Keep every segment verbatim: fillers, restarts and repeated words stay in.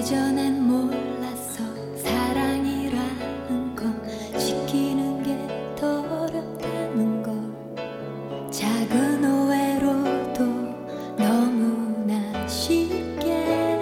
예전엔 몰랐어. 사랑이라는 건 지키는 게 더 어렵다는 걸. 작은 오해로도 너무나 쉽게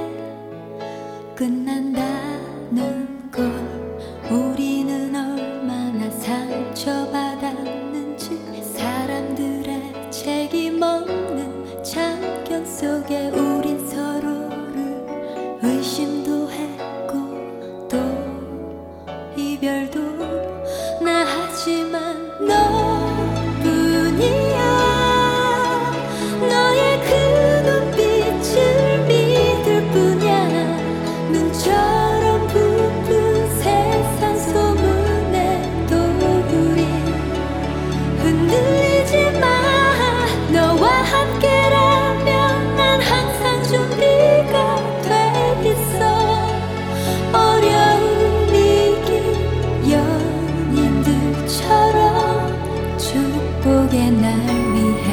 끝난다는 걸. 우리는 얼마나 상처받았는지. 사람들의 책임 없는 참견 속에 우린 서로를 의심도 했고 또 이별도. 나 하지만 너뿐이야. 너의 그 눈빛을 믿을 뿐이야. 눈처럼 부푼 세상 소문에도 우리 흔들리지 마. 너와 함께라면 난 항상 준비가 돼 있어. 어려운 이길 연인들처럼 축복의 날 위해.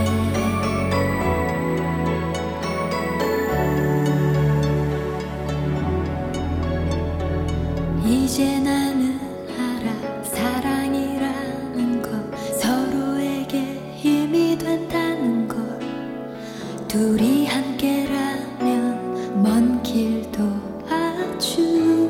이제 나는 알아. 사랑이라는 건 서로에게 힘이 된다는 걸. 둘이 함께라면 먼 길도 아주